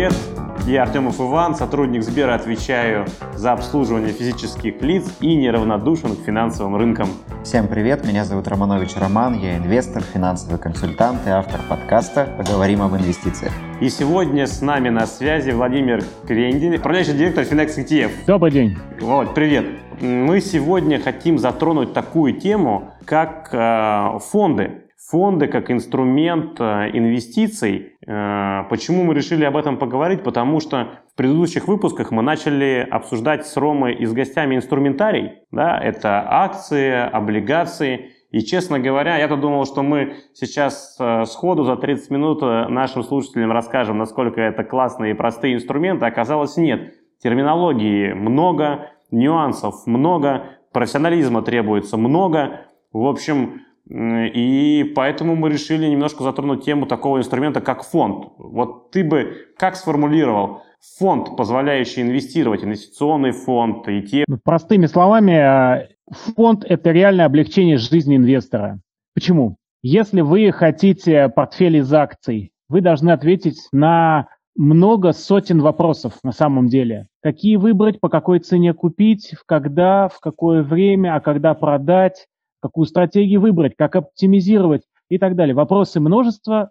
привет! Я Артемов Иван, сотрудник Сбера, отвечаю за обслуживание физических лиц и неравнодушен к финансовым рынкам. Всем привет, меня зовут Романович Роман, я инвестор, финансовый консультант и автор подкаста «Поговорим об инвестициях». И сегодня с нами на связи Владимир Крендин, управляющий директор Finex ETF. Добрый день. Володь, привет! Мы сегодня хотим затронуть такую тему, как фонды. Фонды как инструмент инвестиций. Почему мы решили об этом поговорить? Потому что в предыдущих выпусках мы начали обсуждать с Ромой и с гостями инструментарий. Да? Это акции, облигации. И, честно говоря, я-то думал, что мы сейчас сходу за 30 минут нашим слушателям расскажем, насколько это классные и простые инструменты. Оказалось, нет. Терминологии много, нюансов много, профессионализма требуется много. В общем... И поэтому мы решили немножко затронуть тему такого инструмента, как фонд. Вот ты бы как сформулировал фонд, позволяющий инвестировать, инвестиционный фонд, ETF? Простыми словами, фонд – это реальное облегчение жизни инвестора. Почему? Если вы хотите портфель из акций, вы должны ответить на много сотен вопросов на самом деле. Какие выбрать, по какой цене купить, когда, в какое время, а когда продать, какую стратегию выбрать, как оптимизировать и так далее. Вопросы множатся,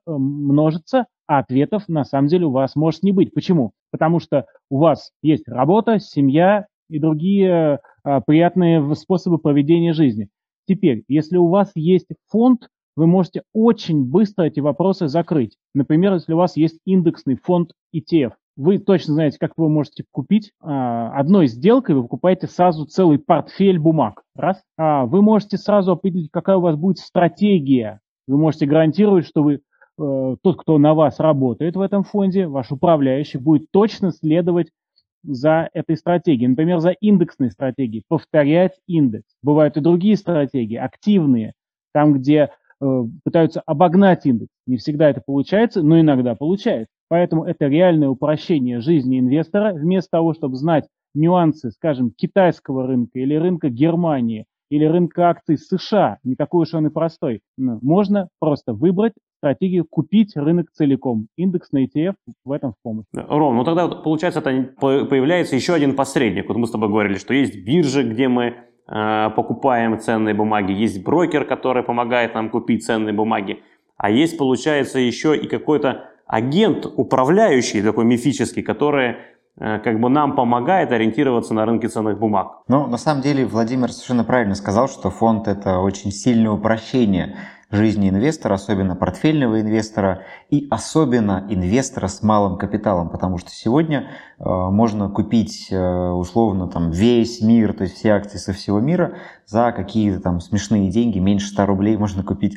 а ответов на самом деле у вас может не быть. Почему? Потому что у вас есть работа, семья и другие приятные способы проведения жизни. Теперь, если у вас есть фонд, вы можете очень быстро эти вопросы закрыть. Например, если у вас есть индексный фонд ETF. Вы точно знаете, как вы можете купить. Одной сделкой вы покупаете сразу целый портфель бумаг. Раз. Вы можете сразу определить, какая у вас будет стратегия. Вы можете гарантировать, что тот, кто на вас работает в этом фонде, ваш управляющий, будет точно следовать за этой стратегией. Например, за индексной стратегией. Повторять индекс. Бывают и другие стратегии, активные, там, где пытаются обогнать индекс. Не всегда это получается, но иногда получается. Поэтому это реальное упрощение жизни инвестора. Вместо того, чтобы знать нюансы, скажем, китайского рынка или рынка Германии, или рынка акций США, не такой уж он и простой, можно просто выбрать стратегию, купить рынок целиком. Индексный ETF в этом в помощь. Ром, ну тогда получается, это появляется еще один посредник. Вот мы с тобой говорили, что есть биржа, где мы покупаем ценные бумаги, есть брокер, который помогает нам купить ценные бумаги, а есть, получается, еще и какой-то агент, управляющий, такой мифический, который как бы нам помогает ориентироваться на рынке ценных бумаг. Ну, на самом деле, Владимир совершенно правильно сказал, что фонд – это очень сильное упрощение жизни инвестора, особенно портфельного инвестора и особенно инвестора с малым капиталом, потому что сегодня можно купить условно там весь мир, то есть все акции со всего мира за какие-то там смешные деньги, меньше 100 рублей можно купить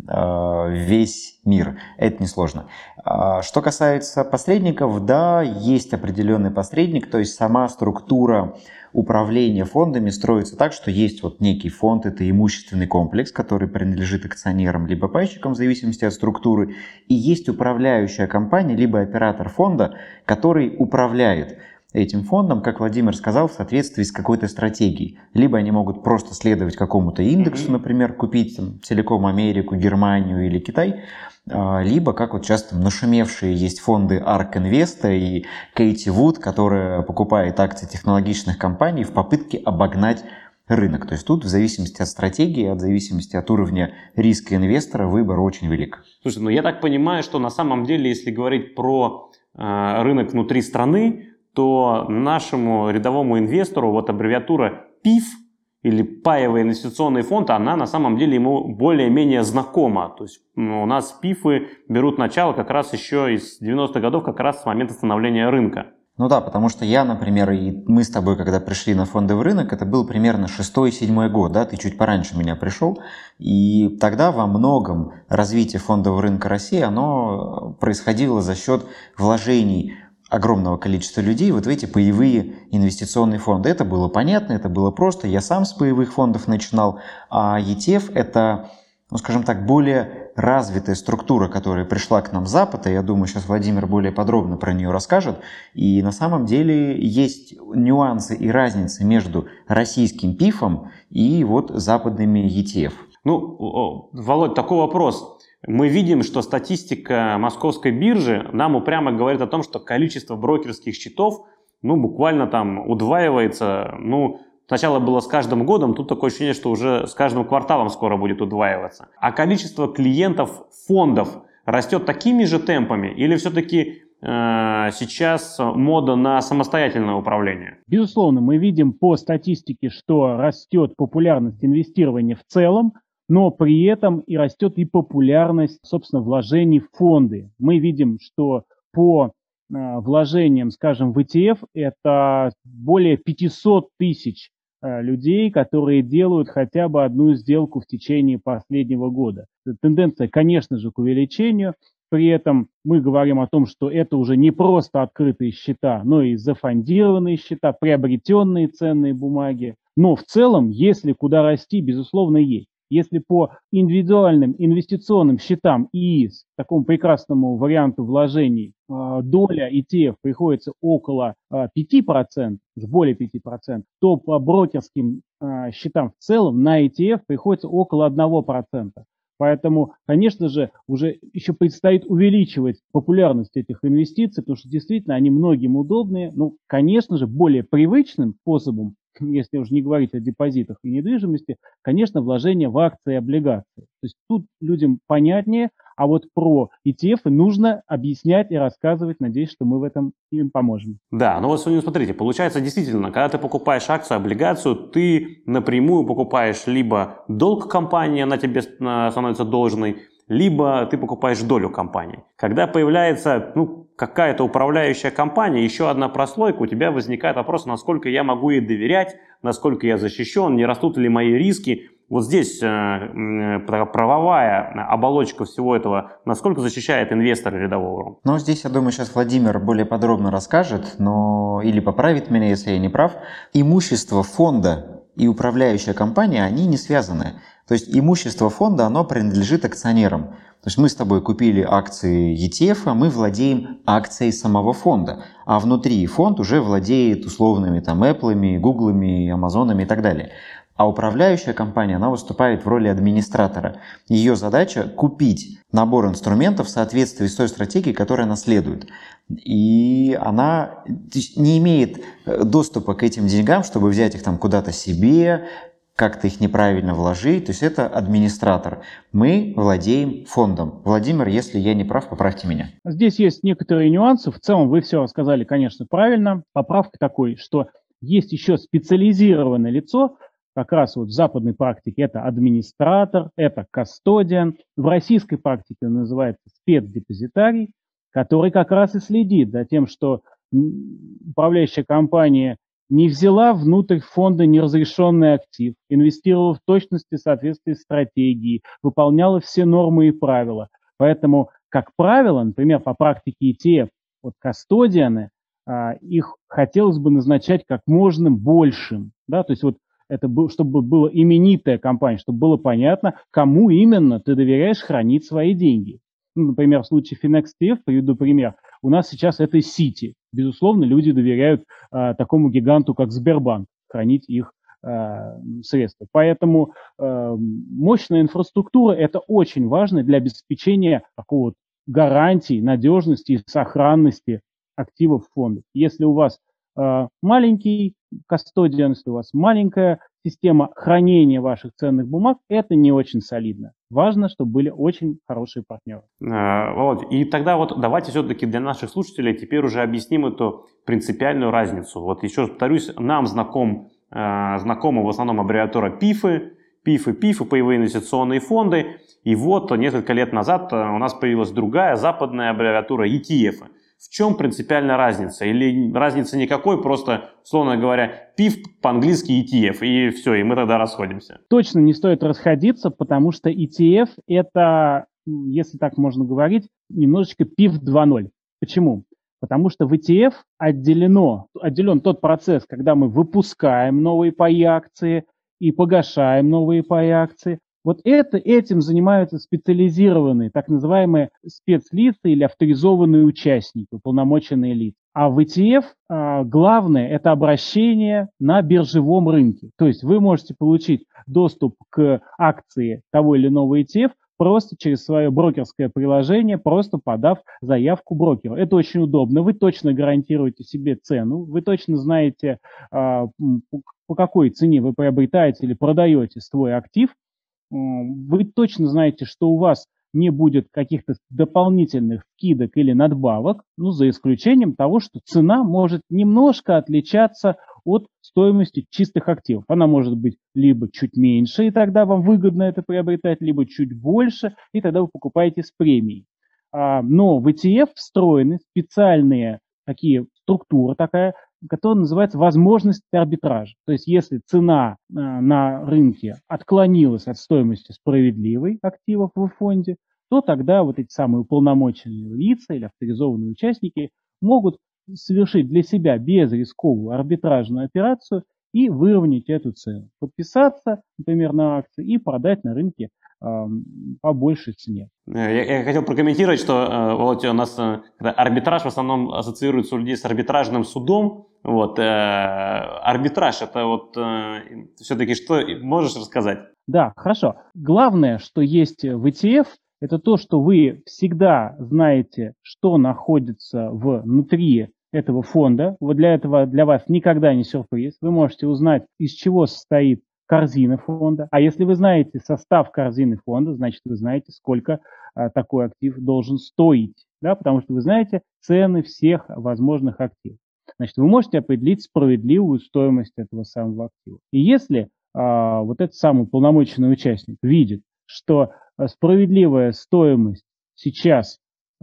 весь мир. Это несложно. Что касается посредников, да, есть определенный посредник, то есть сама структура управление фондами строится так, что есть вот некий фонд, это имущественный комплекс, который принадлежит акционерам либо пайщикам в зависимости от структуры, и есть управляющая компания либо оператор фонда, который управляет этим фондом, как Владимир сказал, в соответствии с какой-то стратегией. Либо они могут просто следовать какому-то индексу, например, купить там, целиком Америку, Германию или Китай, либо, как вот часто нашумевшие есть фонды ARK Invest и Кейти Вуд, которая покупает акции технологичных компаний в попытке обогнать рынок. То есть тут в зависимости от стратегии, в зависимости от уровня риска инвестора выбор очень велик. Слушай, ну я так понимаю, что на самом деле, если говорить про рынок внутри страны, то нашему рядовому инвестору вот аббревиатура ПИФ или паевый инвестиционный фонд, она на самом деле ему более-менее знакома. То есть у нас ПИФы берут начало как раз еще из 90-х годов, как раз с момента становления рынка. Ну да, потому что я, например, и мы с тобой, когда пришли на фондовый рынок, это был примерно 6-7 год, да, ты чуть пораньше меня пришел, и тогда во многом развитие фондового рынка России, оно происходило за счет вложений огромного количества людей вот в эти паевые инвестиционные фонды. Это было понятно, это было просто. Я сам с паевых фондов начинал, а ETF – это, ну, скажем так, более развитая структура, которая пришла к нам с Запада. Я думаю, сейчас Владимир более подробно про нее расскажет. И на самом деле есть нюансы и разницы между российским ПИФом и вот западными ETF. Ну, Володь, такой вопрос. Мы видим, что статистика московской биржи нам упрямо говорит о том, что количество брокерских счетов буквально там удваивается. Сначала было с каждым годом, тут такое ощущение, что уже с каждым кварталом скоро будет удваиваться. А количество клиентов фондов растет такими же темпами или все-таки сейчас мода на самостоятельное управление? Безусловно, мы видим по статистике, что растет популярность инвестирования в целом, но при этом и растет и популярность, собственно, вложений в фонды. Мы видим, что по вложениям, скажем, в ETF, это более 500 тысяч людей, которые делают хотя бы одну сделку в течение последнего года. Тенденция, конечно же, к увеличению. При этом мы говорим о том, что это уже не просто открытые счета, но и зафондированные счета, приобретенные ценные бумаги. Но в целом, если куда расти, безусловно, есть. Если по индивидуальным инвестиционным счетам и такому прекрасному варианту вложений доля ETF приходится около 5%, более 5%, то по брокерским счетам в целом на ETF приходится около 1%. Поэтому, конечно же, уже еще предстоит увеличивать популярность этих инвестиций, потому что действительно они многим удобные. Конечно же, более привычным способом, если уже не говорить о депозитах и недвижимости, конечно, вложение в акции и облигации. То есть тут людям понятнее, а вот про ETF нужно объяснять и рассказывать. Надеюсь, что мы в этом им поможем. Да, смотрите, получается действительно, когда ты покупаешь акцию, облигацию, ты напрямую покупаешь либо долг компании, она тебе становится должной, либо ты покупаешь долю компании. Когда появляется какая-то управляющая компания, еще одна прослойка, у тебя возникает вопрос, насколько я могу ей доверять, насколько я защищен, не растут ли мои риски. Вот здесь правовая оболочка всего этого, насколько защищает инвестора рядового? Здесь, я думаю, сейчас Владимир более подробно расскажет, или поправит меня, если я не прав. Имущество фонда и управляющая компания, они не связаны. То есть имущество фонда, оно принадлежит акционерам. То есть мы с тобой купили акции ETF, мы владеем акцией самого фонда, а внутри фонд уже владеет условными Apple'ами, Гуглами, Амазонами и так далее. А управляющая компания, она выступает в роли администратора. Ее задача – купить набор инструментов в соответствии с той стратегией, которую она следует. И она не имеет доступа к этим деньгам, чтобы взять их куда-то себе, как-то их неправильно вложить. То есть это администратор. Мы владеем фондом. Владимир, если я не прав, поправьте меня. Здесь есть некоторые нюансы. В целом вы все рассказали, конечно, правильно. Поправка такой, что есть еще специализированное лицо, как раз в западной практике это администратор, это кастодиан. В российской практике он называется спецдепозитарий, который как раз и следит за тем, что управляющая компания не взяла внутрь фонда неразрешенный актив, инвестировала в точности в соответствии с стратегией, выполняла все нормы и правила. Поэтому, как правило, например, по практике ETF, кастодианы, их хотелось бы назначать как можно большим. Да? То есть это чтобы была именитая компания, чтобы было понятно, кому именно ты доверяешь хранить свои деньги. Например, в случае FinexTF, приведу пример, у нас сейчас это Сити. Безусловно, люди доверяют такому гиганту, как Сбербанк, хранить их средства. Поэтому мощная инфраструктура – это очень важно для обеспечения такого гарантий, надежности и сохранности активов фонда. Если у вас маленький кастодиан, если у вас маленькая система хранения ваших ценных бумаг, это не очень солидно. Важно, чтобы были очень хорошие партнеры. Володь, и тогда давайте все-таки для наших слушателей теперь уже объясним эту принципиальную разницу. Еще раз повторюсь, нам знакома в основном аббревиатура ПИФы, паевые инвестиционные фонды. И несколько лет назад у нас появилась другая западная аббревиатура ETF. В чем принципиальная разница? Или разницы никакой, просто, условно говоря, ПИФ по-английски ETF, и все, и мы тогда расходимся? Точно не стоит расходиться, потому что ETF – это, если так можно говорить, немножечко ПИФ 2.0. Почему? Потому что в ETF отделен тот процесс, когда мы выпускаем новые паи акции и погашаем новые паи акции. Этим занимаются специализированные, так называемые спецлица или авторизованные участники, уполномоченные лица. А в ETF главное – это обращение на биржевом рынке. То есть вы можете получить доступ к акции того или иного ETF просто через свое брокерское приложение, просто подав заявку брокеру. Это очень удобно. Вы точно гарантируете себе цену, вы точно знаете, по какой цене вы приобретаете или продаете свой актив. Вы точно знаете, что у вас не будет каких-то дополнительных скидок или надбавок, за исключением того, что цена может немножко отличаться от стоимости чистых активов. Она может быть либо чуть меньше, и тогда вам выгодно это приобретать, либо чуть больше, и тогда вы покупаете с премией. Но в ETF встроены специальные такие структуры, которая называется возможность арбитража. То есть если цена на рынке отклонилась от стоимости справедливой активов в фонде, то тогда вот эти самые уполномоченные лица или авторизованные участники могут совершить для себя безрисковую арбитражную операцию и выровнять эту цену. Подписаться, например, на акции и продать на рынке по большей цене. Я хотел прокомментировать, что Володь, у нас арбитраж в основном ассоциируется у людей с арбитражным судом. Арбитраж это все-таки что можешь рассказать? Да, хорошо. Главное, что есть в ETF, это то, что вы всегда знаете, что находится внутри этого фонда. Для вас никогда не сюрприз. Вы можете узнать, из чего состоит корзина фонда. А если вы знаете состав корзины фонда, значит, вы знаете, сколько такой актив должен стоить. Да? Потому что вы знаете цены всех возможных активов. Значит, вы можете определить справедливую стоимость этого самого актива. И если этот самый уполномоченный участник видит, что справедливая стоимость сейчас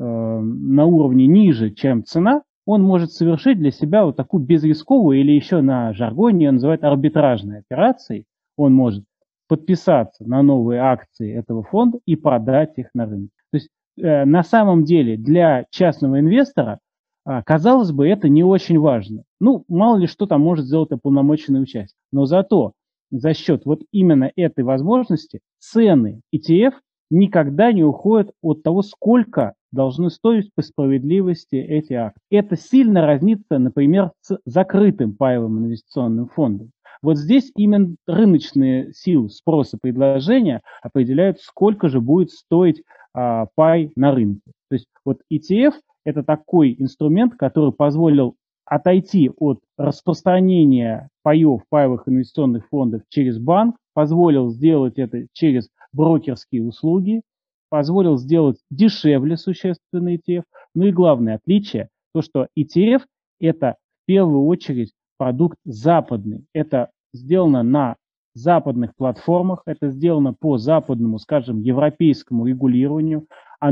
на уровне ниже, чем цена, он может совершить для себя вот такую безрисковую, или еще на жаргоне ее называют арбитражной операцией. Он может подписаться на новые акции этого фонда и продать их на рынке. То есть на самом деле для частного инвестора, казалось бы, это не очень важно. Мало ли что там может сделать уполномоченный участник. Но зато за счет вот именно этой возможности цены ETF никогда не уходят от того, сколько должны стоить по справедливости эти акции. Это сильно разнится, например, с закрытым паевым инвестиционным фондом. Вот здесь именно рыночные силы спроса и предложения определяют, сколько же будет стоить пай на рынке. То есть вот ETF – это такой инструмент, который позволил отойти от распространения паевых инвестиционных фондов через банк, позволил сделать это через брокерские услуги, позволил сделать дешевле существенно ETF. И главное отличие, то что ETF – это в первую очередь продукт западный. Это сделано на западных платформах, это сделано по западному, скажем, европейскому регулированию.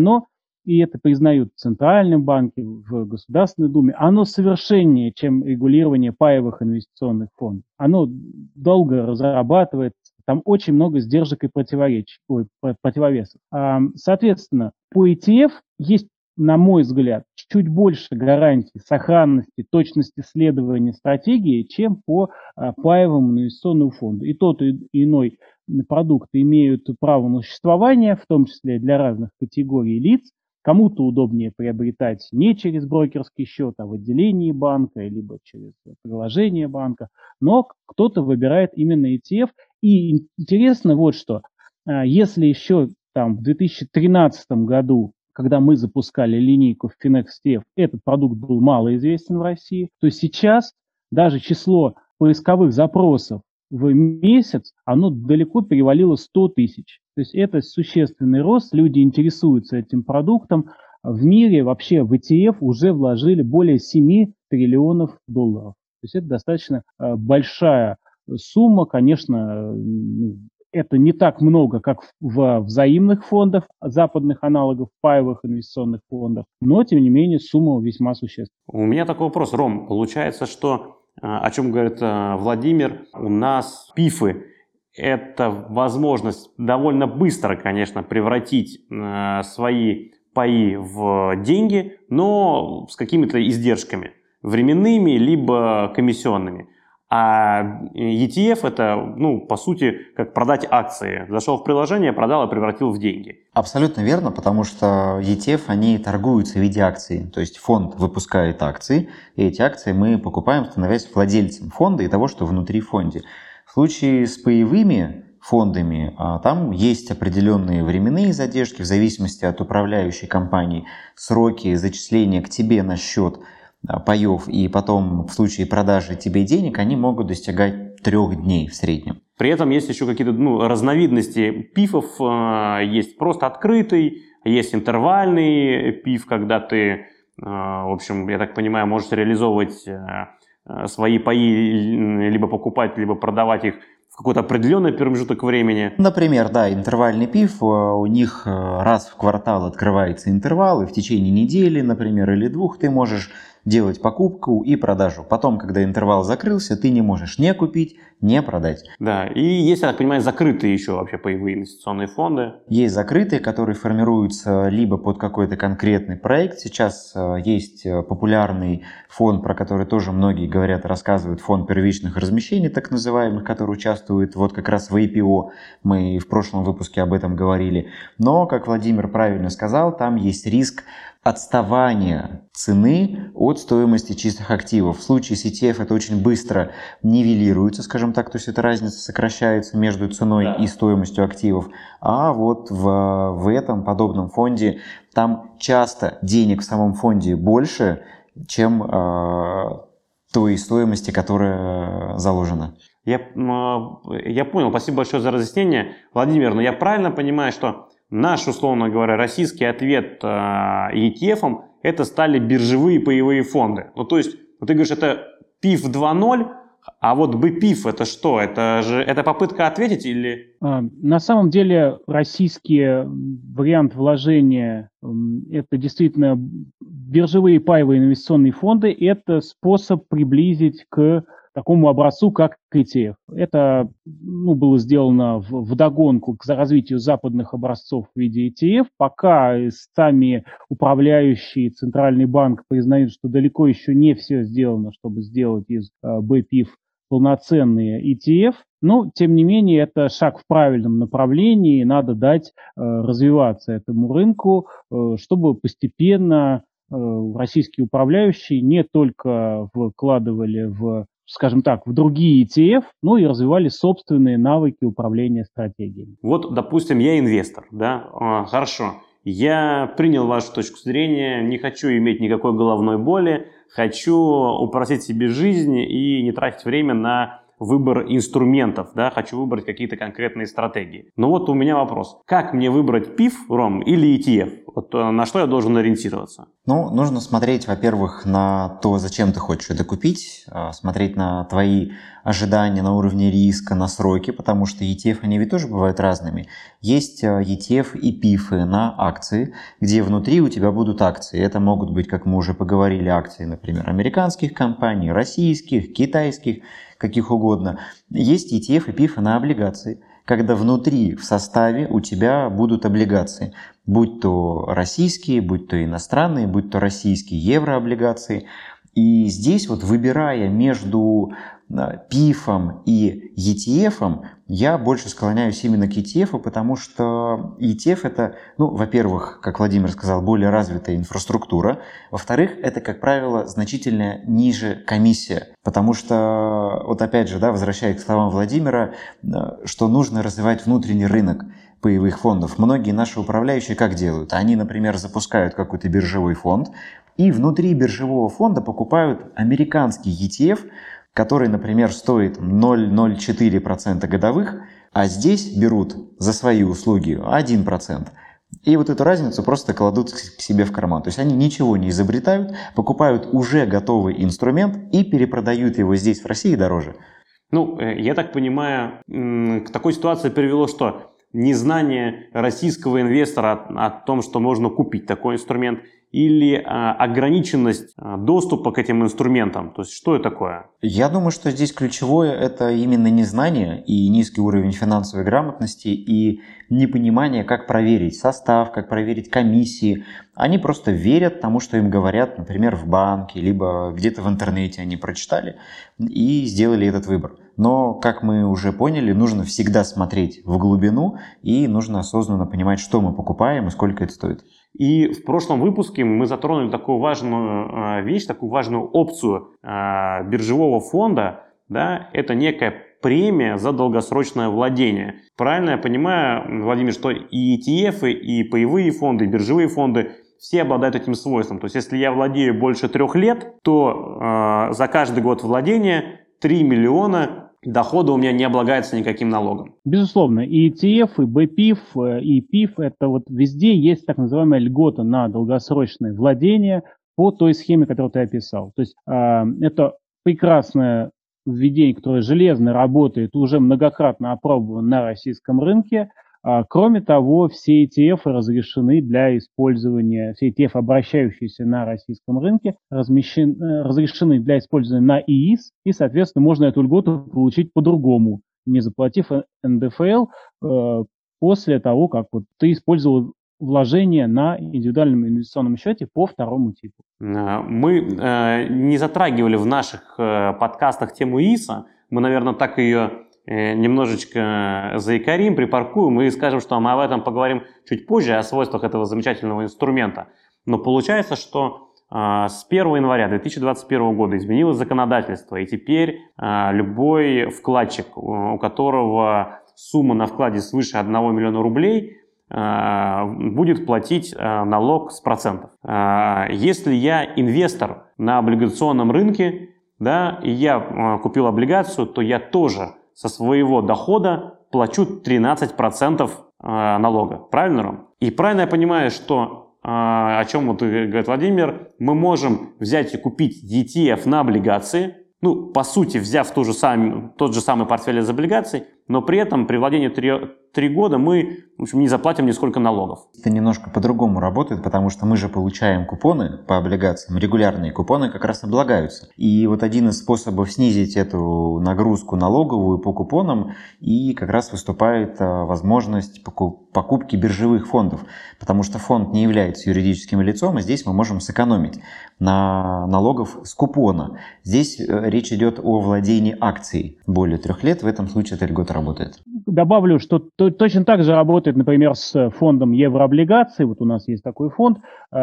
И это признают в Центральном банке, в Государственной Думе, оно совершеннее, чем регулирование паевых инвестиционных фондов. Оно долго разрабатывается, там очень много сдержек и противовесов. Соответственно, по ETF есть, на мой взгляд, чуть больше гарантий сохранности, точности следования стратегии, чем по паевому инвестиционному фонду. И тот и иной продукт имеют право на существование, в том числе для разных категорий лиц. Кому-то удобнее приобретать не через брокерский счет, а в отделении банка, либо через приложение банка. Но кто-то выбирает именно ETF. И интересно вот что. Если еще в 2013 году, когда мы запускали линейку Finex ETF, этот продукт был малоизвестен в России, то сейчас даже число поисковых запросов в месяц, оно далеко перевалило 100 тысяч. То есть это существенный рост, люди интересуются этим продуктом. В мире вообще в ETF уже вложили более 7 триллионов долларов. То есть это достаточно большая сумма, конечно, это не так много, как в взаимных фондах, западных аналогов паевых инвестиционных фондов, но, тем не менее, сумма весьма существенная. У меня такой вопрос, Ром. Получается, что, о чем говорит Владимир, у нас ПИФы – это возможность довольно быстро, конечно, превратить свои паи в деньги, но с какими-то издержками, временными либо комиссионными. А ETF – это, по сути, как продать акции. Зашел в приложение, продал и превратил в деньги. Абсолютно верно, потому что ETF, они торгуются в виде акций. То есть фонд выпускает акции, и эти акции мы покупаем, становясь владельцем фонда и того, что внутри фонда. В случае с паевыми фондами, там есть определенные временные задержки в зависимости от управляющей компании, сроки зачисления к тебе на счет паев и потом в случае продажи тебе денег, они могут достигать 3 дней в среднем. При этом есть еще какие-то разновидности пифов. Есть просто открытый, есть интервальный пиф, когда ты, в общем, я так понимаю, можешь реализовывать свои паи, либо покупать, либо продавать их в какой-то определенный промежуток времени. Например, да, интервальный пиф, у них раз в квартал открывается интервал, и в течение недели, например, или 2 ты можешь делать покупку и продажу. Потом, когда интервал закрылся, ты не можешь не купить, не продать. Да, и есть, я так понимаю, закрытые еще вообще паевые инвестиционные фонды. Есть закрытые, которые формируются либо под какой-то конкретный проект. Сейчас есть популярный фонд, про который тоже многие говорят, рассказывают, фонд первичных размещений, так называемых, который участвует вот как раз в IPO. Мы в прошлом выпуске об этом говорили. Но, как Владимир правильно сказал, там есть риск отставание цены от стоимости чистых активов. В случае с ETF это очень быстро нивелируется, скажем так, то есть эта разница сокращается между ценой и стоимостью активов. А вот в этом подобном фонде там часто денег в самом фонде больше, чем той стоимости, которая заложена. Я понял, спасибо большое за разъяснение. Владимир, но я правильно понимаю, что наш, условно говоря, российский ответ ETF это стали биржевые паевые фонды. Ну, то есть, вот ты говоришь, это PIF 2.0, а вот BPIF это что? Это попытка ответить или... На самом деле российский вариант вложения это действительно биржевые паевые инвестиционные фонды. Это способ приблизить к такому образцу, как ETF. Это было сделано вдогонку к развитию западных образцов в виде ETF. Пока сами управляющие Центральный банк признают, что далеко еще не все сделано, чтобы сделать из BPIF полноценные ETF. Но, тем не менее, это шаг в правильном направлении. Надо дать развиваться этому рынку, чтобы постепенно российские управляющие не только вкладывали скажем так, в другие ETF, но и развивали собственные навыки управления стратегиями. Вот, допустим, я инвестор, да, хорошо. Я принял вашу точку зрения, не хочу иметь никакой головной боли, хочу упростить себе жизнь и не тратить время на выбор инструментов, да, хочу выбрать какие-то конкретные стратегии. Но вот у меня вопрос. Как мне выбрать PIF, Ром, или ETF? Вот на что я должен ориентироваться? Нужно смотреть, во-первых, на то, зачем ты хочешь это купить, смотреть на твои ожидания на уровне риска, на сроки, потому что ETF, они ведь тоже бывают разными. Есть ETF и PIF на акции, где внутри у тебя будут акции. Это могут быть, как мы уже поговорили, акции, например, американских компаний, российских, китайских, каких угодно. Есть ETF и PIF на облигации, когда внутри, в составе у тебя будут облигации, будь то российские, будь то иностранные, будь то российские еврооблигации. И здесь вот, выбирая между PIF и ETF, я больше склоняюсь именно к ETF, потому что ETF это, во-первых, как Владимир сказал, более развитая инфраструктура, во-вторых, это, как правило, значительно ниже комиссия, потому что, вот опять же, возвращаясь к словам Владимира, что нужно развивать внутренний рынок паевых фондов. Многие наши управляющие как делают? Они, например, запускают какой-то биржевой фонд, и внутри биржевого фонда покупают американский ETF, который, например, стоит 0,04% годовых, а здесь берут за свои услуги 1%. И вот эту разницу просто кладут к себе в карман. То есть они ничего не изобретают, покупают уже готовый инструмент и перепродают его здесь, в России, дороже. Я так понимаю, к такой ситуации привело что? Незнание российского инвестора о том, что можно купить такой инструмент, или ограниченность доступа к этим инструментам? То есть что это такое? Я думаю, что здесь ключевое это именно незнание и низкий уровень финансовой грамотности и непонимание, как проверить состав, как проверить комиссии. Они просто верят тому, что им говорят, например, в банке, либо где-то в интернете они прочитали и сделали этот выбор. Но, как мы уже поняли, нужно всегда смотреть в глубину и нужно осознанно понимать, что мы покупаем и сколько это стоит. И в прошлом выпуске мы затронули такую важную вещь, такую важную опцию биржевого фонда. Да? Это некая премия за долгосрочное владение. Правильно я понимаю, Владимир, что и ETF, и паевые фонды, и биржевые фонды все обладают этим свойством. То есть, если я владею больше 3 лет, то за каждый год владения 3 миллиона дохода у меня не облагается никаким налогом. Безусловно, и ETF, и BPIF, и PIF, это вот везде есть так называемая льгота на долгосрочное владение по той схеме, которую ты описал. То есть это прекрасное введение, которое железно работает, уже многократно опробовано на российском рынке. Кроме того, все ETF разрешены для использования, все ETF, обращающиеся на российском рынке, разрешены для использования на ИИС, и, соответственно, можно эту льготу получить по-другому, не заплатив НДФЛ после того, как вот ты использовал вложение на индивидуальном инвестиционном счете по второму типу. Мы не затрагивали в наших подкастах тему ИИСа, мы, наверное, так ее немножечко заикарим, припаркуем и скажем, что мы об этом поговорим чуть позже, о свойствах этого замечательного инструмента. Но получается, что с 1 января 2021 года изменилось законодательство, и теперь любой вкладчик, у которого сумма на вкладе свыше 1 миллиона рублей, будет платить налог с процентов. Если я инвестор на облигационном рынке, да, и я купил облигацию, то я тоже со своего дохода плачу 13% налога. Правильно, Ром? И правильно я понимаю, что, о чем вот говорит Владимир, мы можем взять и купить ETF на облигации, ну, по сути, взяв тот же самый портфель из облигаций, но при этом при владении 3 года мы, в общем, не заплатим нисколько налогов. Это немножко по-другому работает, потому что мы же получаем купоны по облигациям, регулярные купоны как раз облагаются. И вот один из способов снизить эту нагрузку налоговую по купонам и как раз выступает возможность покупки биржевых фондов, потому что фонд не является юридическим лицом, и здесь мы можем сэкономить на налогов с купона. Здесь речь идет о владении акцией более 3 лет, в этом случае эта льгота работает. Добавлю, что точно так же работает, например, с фондом еврооблигаций. Вот у нас есть такой фонд.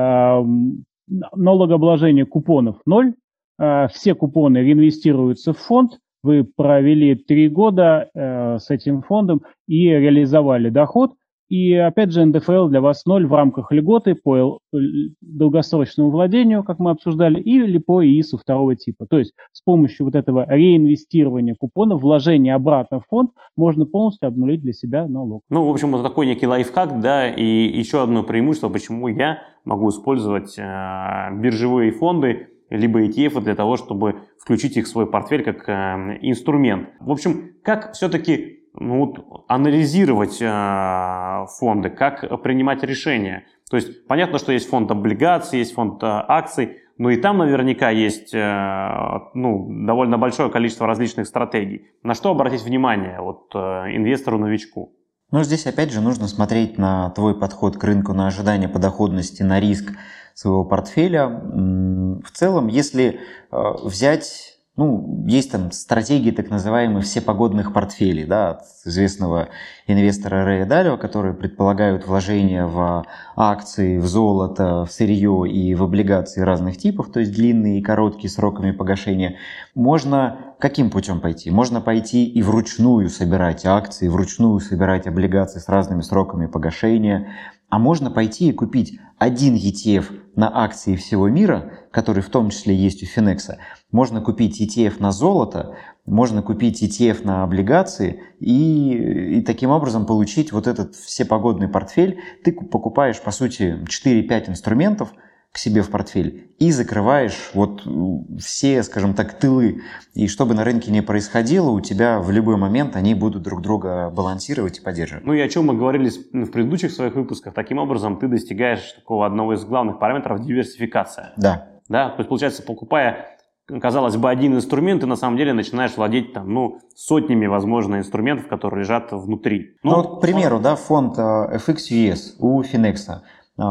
Налогообложение купонов 0. Все купоны реинвестируются в фонд. Вы провели 3 года с этим фондом и реализовали доход. И опять же НДФЛ для вас 0 в рамках льготы по долгосрочному владению, как мы обсуждали, или по ИИСу второго типа. То есть с помощью вот этого реинвестирования купонов, вложения обратно в фонд, можно полностью обнулить для себя налог. Ну, в общем, это такой некий лайфхак, да, и еще одно преимущество, почему я могу использовать биржевые фонды, либо ETF для того, чтобы включить их в свой портфель как инструмент. В общем, как все-таки анализировать фонды, как принимать решения. То есть понятно, что есть фонд облигаций, есть фонд акций, но и там наверняка есть довольно большое количество различных стратегий. На что обратить внимание инвестору-новичку? Ну, здесь опять же нужно смотреть на твой подход к рынку, на ожидание по доходности, на риск своего портфеля. В целом, если взять... есть там стратегии так называемых всепогодных портфелей, да, от известного инвестора Рэя Далио, которые предполагают вложения в акции, в золото, в сырье и в облигации разных типов, то есть длинные и короткие сроками погашения. Можно каким путем пойти? Можно пойти и вручную собирать акции, вручную собирать облигации с разными сроками погашения, а можно пойти и купить один ETF на акции всего мира, который в том числе есть у Finex. Можно купить ETF на золото, можно купить ETF на облигации и таким образом получить вот этот всепогодный портфель. Ты покупаешь, по сути, 4-5 инструментов к себе в портфель и закрываешь вот все, скажем так, тылы. И что бы на рынке ни происходило, у тебя в любой момент они будут друг друга балансировать и поддерживать. Ну и о чем мы говорили в предыдущих своих выпусках. Таким образом, ты достигаешь такого одного из главных параметров — диверсификация. Да. То есть, получается, покупая, казалось бы, один инструмент, ты на самом деле начинаешь владеть сотнями, возможно, инструментов, которые лежат внутри. К примеру, фонд FXUS у Finex.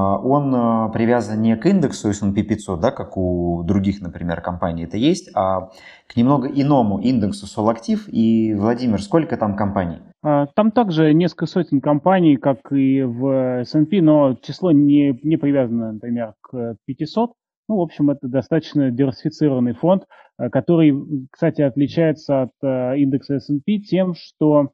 Он привязан не к индексу S&P 500, как у других, например, компаний это есть, а к немного иному индексу Solactive. И, Владимир, сколько там компаний? Там также несколько сотен компаний, как и в S&P, но число не привязано, например, к 500. Ну, в общем, это достаточно диверсифицированный фонд, который, кстати, отличается от индекса S&P тем, что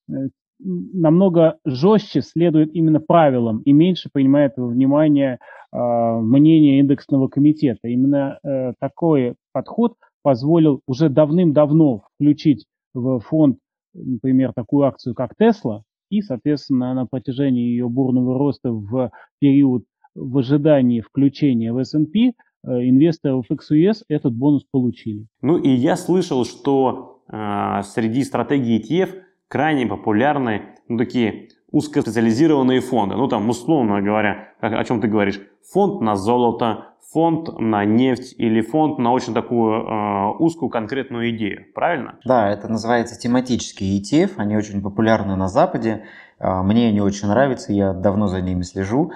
намного жестче следует именно правилам и меньше принимает во внимание мнение индексного комитета. Именно такой подход позволил уже давным-давно включить в фонд, например, такую акцию, как Tesla, и, соответственно, на протяжении ее бурного роста в период в ожидании включения в S&P инвесторы в XUS этот бонус получили. Ну и я слышал, что среди стратегий ETF крайне популярны такие узкоспециализированные фонды. Ну там, условно говоря, о чем ты говоришь, фонд на золото, фонд на нефть или фонд на очень такую узкую конкретную идею, правильно? Да, это называется тематические ETF, они очень популярны на Западе, мне они очень нравятся, я давно за ними слежу.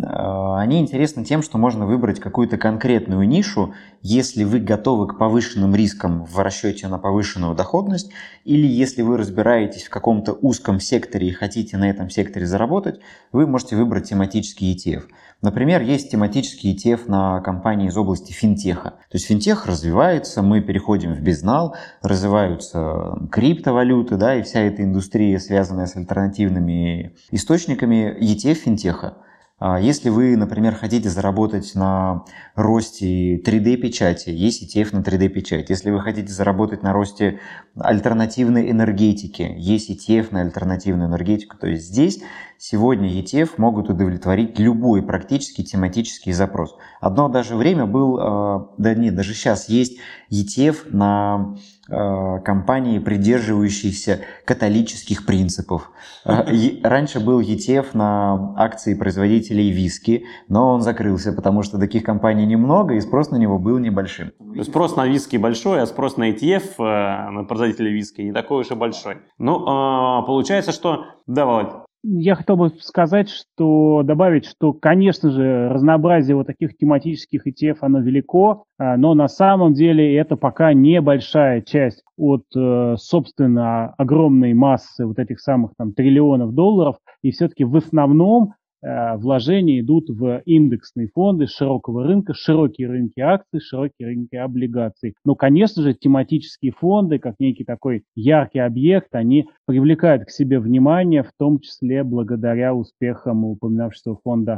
Они интересны тем, что можно выбрать какую-то конкретную нишу, если вы готовы к повышенным рискам в расчете на повышенную доходность, или если вы разбираетесь в каком-то узком секторе и хотите на этом секторе заработать, вы можете выбрать тематический ETF. Например, есть тематический ETF на компании из области финтеха. То есть финтех развивается, мы переходим в безнал, развиваются криптовалюты, да, и вся эта индустрия, связанная с альтернативными источниками, ETF финтеха. Если вы, например, хотите заработать на росте 3D-печати, есть ETF на 3D-печать. Если вы хотите заработать на росте альтернативной энергетики, есть ETF на альтернативную энергетику. То есть здесь сегодня ETF могут удовлетворить любой практически тематический запрос. Одно даже время был, даже сейчас есть ETF на компании, придерживающиеся католических принципов. Раньше был ETF на акции производителей виски, но он закрылся, потому что таких компаний немного, и спрос на него был небольшим. Спрос на виски большой, а спрос на ETF, на производителей виски, не такой уж и большой. Ну, получается, что... Да, Володь. Я хотел бы добавить, что, конечно же, разнообразие вот таких тематических ETF, оно велико, но на самом деле это пока небольшая часть от, собственно, огромной массы вот этих самых там триллионов долларов, и все-таки в основном вложения идут в индексные фонды широкого рынка, широкие рынки акций, широкие рынки облигаций. Но, конечно же, тематические фонды, как некий такой яркий объект, они привлекают к себе внимание, в том числе благодаря успехам упоминавшегося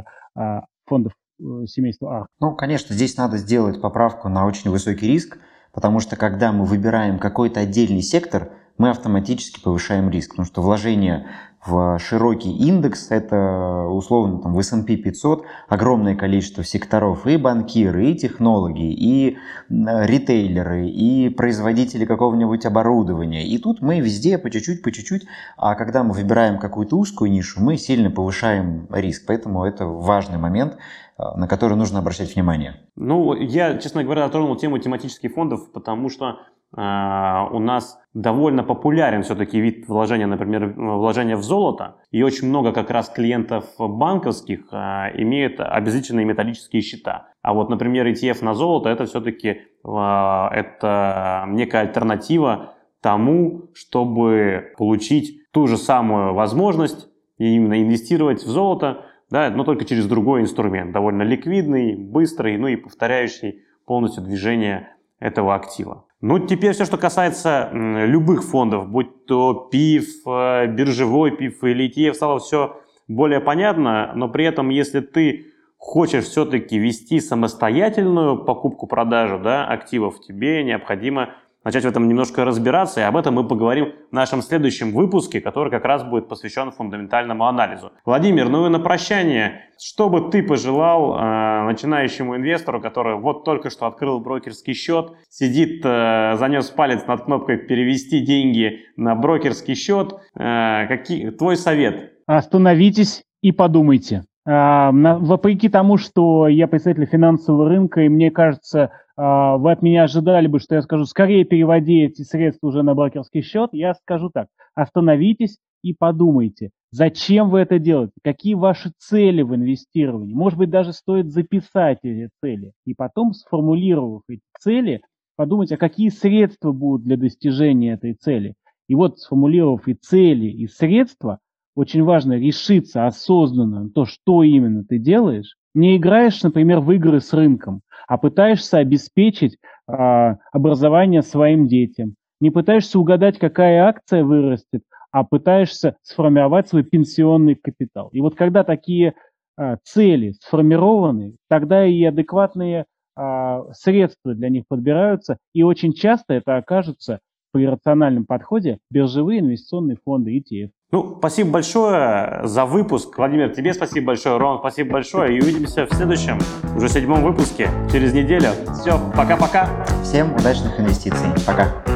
фондов семейства ARK. Ну, конечно, здесь надо сделать поправку на очень высокий риск, потому что когда мы выбираем какой-то отдельный сектор, мы автоматически повышаем риск, потому что вложение в широкий индекс, это условно там, в S&P 500 огромное количество секторов, и банкиры, и технологи, и ритейлеры, и производители какого-нибудь оборудования. И тут мы везде по чуть-чуть, а когда мы выбираем какую-то узкую нишу, мы сильно повышаем риск. Поэтому это важный момент, на который нужно обращать внимание. Ну, я, честно говоря, затронул тему тематических фондов, потому что у нас довольно популярен все-таки вид вложения, например, вложения в золото. И очень много как раз клиентов банковских имеют обезличенные металлические счета. А вот, например, ETF на золото это все-таки это некая альтернатива тому, чтобы получить ту же самую возможность именно инвестировать в золото, да, но только через другой инструмент, довольно ликвидный, быстрый, ну и повторяющий полностью движение этого актива. Ну, теперь все, что касается любых фондов, будь то ПИФ, биржевой ПИФ или ETF, стало все более понятно, но при этом, если ты хочешь все-таки вести самостоятельную покупку-продажу, да, активов, тебе необходимо начать в этом немножко разбираться, и об этом мы поговорим в нашем следующем выпуске, который как раз будет посвящен фундаментальному анализу. Владимир, ну и на прощание, что бы ты пожелал начинающему инвестору, который вот только что открыл брокерский счет, сидит, занес палец над кнопкой «Перевести деньги на брокерский счет», твой совет? Остановитесь и подумайте. Вопреки тому, что я представитель финансового рынка, и мне кажется, вы от меня ожидали бы, что я скажу, скорее переводи эти средства уже на брокерский счет, я скажу так, остановитесь и подумайте, зачем вы это делаете, какие ваши цели в инвестировании. Может быть, даже стоит записать эти цели, и потом, сформулировав эти цели, подумать, а какие средства будут для достижения этой цели. И вот, сформулировав и цели, и средства, очень важно решиться осознанно на то, что именно ты делаешь. Не играешь, например, в игры с рынком, а пытаешься обеспечить образование своим детям. Не пытаешься угадать, какая акция вырастет, а пытаешься сформировать свой пенсионный капитал. И вот когда такие цели сформированы, тогда и адекватные средства для них подбираются, и очень часто это окажется при рациональном подходе биржевые инвестиционные фонды ETF. Ну, спасибо большое за выпуск. Владимир, тебе спасибо большое. Ром, спасибо большое. И увидимся в следующем, уже 7-м выпуске через неделю. Все, пока-пока. Всем удачных инвестиций. Пока.